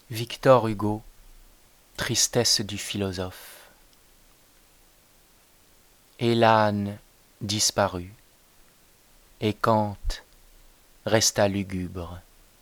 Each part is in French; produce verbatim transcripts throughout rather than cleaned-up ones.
Victor Hugo, Tristesse du philosophe. Et l'âne disparut, et Kant resta lugubre.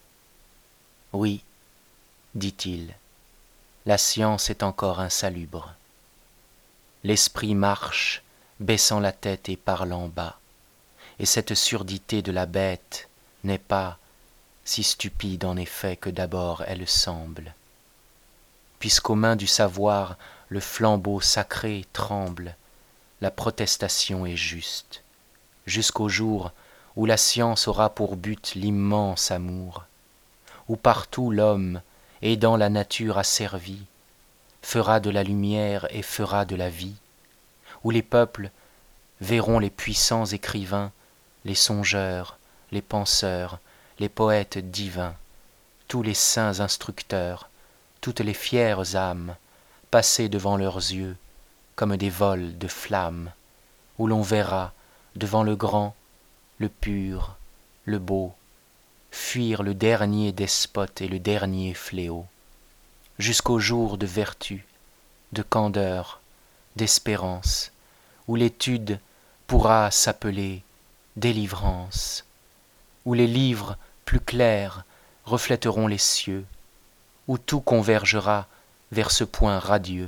Oui, dit-il, la science est encore insalubre. L'esprit marche, baissant la tête et parlant bas, et cette surdité de la bête n'est pas si stupide en effet que d'abord elle semble, puisqu'aux mains du savoir le flambeau sacré tremble, la protestation est juste, jusqu'au jour où la science aura pour but l'immense amour, où partout l'homme, aidant la nature asservie, fera de la lumière et fera de la vie, où les peuples verront les puissants écrivains, les songeurs, les penseurs, les poètes divins, tous les saints instructeurs, toutes les fières âmes, passer devant leurs yeux comme des vols de flammes, où l'on verra, devant le grand, le pur, le beau, fuir le dernier despote et le dernier fléau, jusqu'au jour de vertu, de candeur, d'espérance, où l'étude pourra s'appeler délivrance, où les livres plus clairs reflèteront les cieux, où tout convergera vers ce point radieux,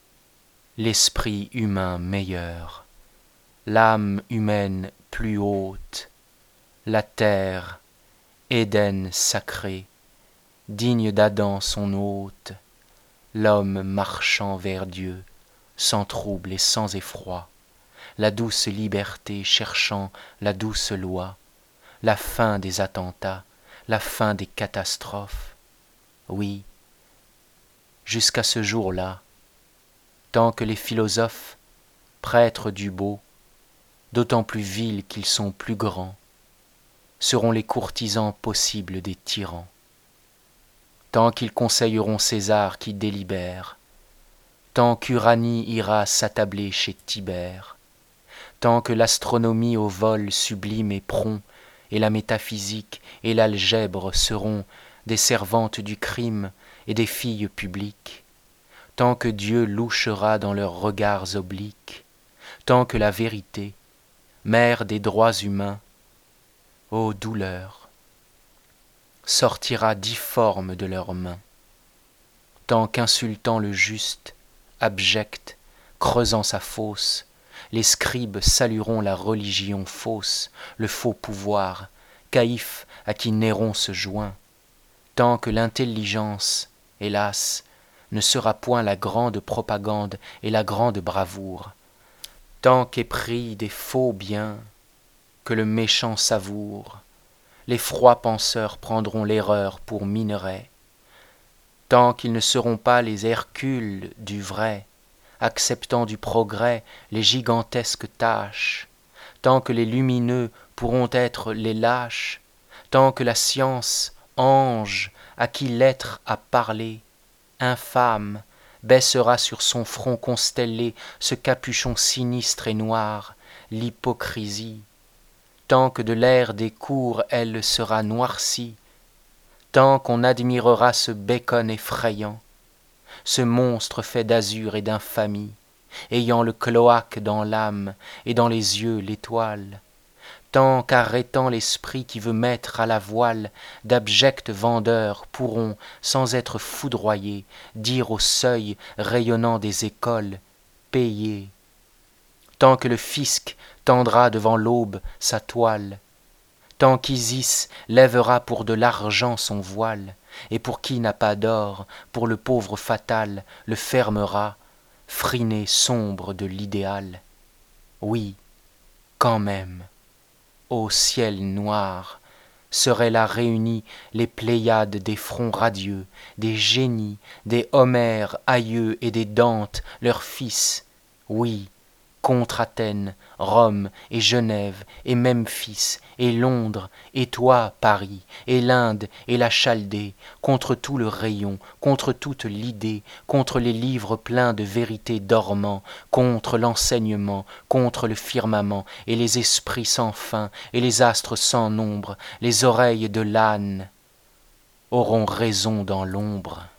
l'esprit humain meilleur, l'âme humaine plus haute, la terre, Éden sacré, digne d'Adam son hôte, l'homme marchant vers Dieu, sans trouble et sans effroi, la douce liberté cherchant la douce loi, la fin des attentats, la fin des catastrophes. Oui, jusqu'à ce jour-là, tant que les philosophes, prêtres du beau, d'autant plus vils qu'ils sont plus grands, seront les courtisans possibles des tyrans, tant qu'ils conseilleront César qui délibère, tant qu'Uranie ira s'attabler chez Tibère, tant que l'astronomie au vol sublime et prompt, et la métaphysique et l'algèbre seront des servantes du crime et des filles publiques, tant que Dieu louchera dans leurs regards obliques, tant que la vérité, mère des droits humains, ô douleur, sortira difforme de leurs mains, tant qu'insultant le juste, abject, creusant sa fosse, les scribes salueront la religion fausse, le faux pouvoir, Caïphe à qui Néron se joint, tant que l'intelligence, hélas, ne sera point la grande propagande et la grande bravoure, tant qu'épris des faux biens, que le méchant savoure, les froids penseurs prendront l'erreur pour minerai, tant qu'ils ne seront pas les Hercules du vrai, acceptant du progrès les gigantesques tâches, tant que les lumineux pourront être les lâches, tant que la science, ange, à qui l'être a parlé, infâme, baissera sur son front constellé ce capuchon sinistre et noir, l'hypocrisie, tant que de l'air des cours elle sera noircie, tant qu'on admirera ce bacon effrayant, ce monstre fait d'azur et d'infamie, ayant le cloaque dans l'âme et dans les yeux l'étoile, tant qu'arrêtant l'esprit qui veut mettre à la voile, d'abjects vendeurs pourront, sans être foudroyés, dire au seuil rayonnant des écoles, payez, tant que le fisc tendra devant l'aube sa toile, tant qu'Isis lèvera pour de l'argent son voile, et pour qui n'a pas d'or, pour le pauvre fatal, le fermera, friné sombre de l'idéal. Oui, quand même, ô ciel noir, seraient là réunis les pléiades des fronts radieux, des génies, des Homères aïeux et des Dantes, leurs fils, oui, contre Athènes, Rome et Genève et Memphis et Londres et toi Paris et l'Inde et la Chaldée, contre tout le rayon, contre toute l'idée, contre les livres pleins de vérités dormants, contre l'enseignement, contre le firmament et les esprits sans fin et les astres sans nombre, les oreilles de l'âne auront raison dans l'ombre.